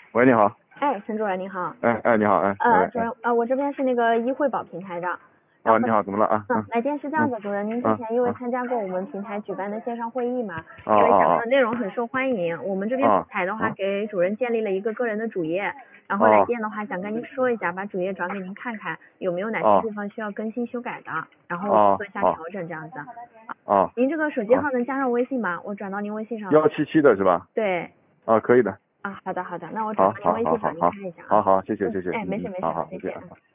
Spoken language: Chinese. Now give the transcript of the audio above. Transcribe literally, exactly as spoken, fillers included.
喂，你好。 哎，陈主任您好。 哎哎，你好，哎。 呃， 喂。 主任，呃，我这边是那个医惠保平台的。然哦， 后， 你好，怎么了啊？ 嗯， 嗯来电是这样嗯的，主任，您之嗯前因为嗯。 参加过我们平台举办的线上会议嘛， 哦因为讲哦的内容很受欢迎，我们这边平哦台的话哦给主任建立了一个个人的主页，然后来哦电的话想跟您说一下，把主页转给您看看有没有哪些哦地方需要更新修改的，然后哦哦做一下调整这样子。 哦您这个手机哦， 号能加上微信吗？我转到您微信上了。 幺七七的是吧？ 对。 啊，可以的。 啊，好的好的，那我转好到您好好好微信上，您好看一下啊。 好好，谢谢嗯， 谢谢， 哎， 嗯嗯， 没事没事， 好好， 再见。 再见。 嗯。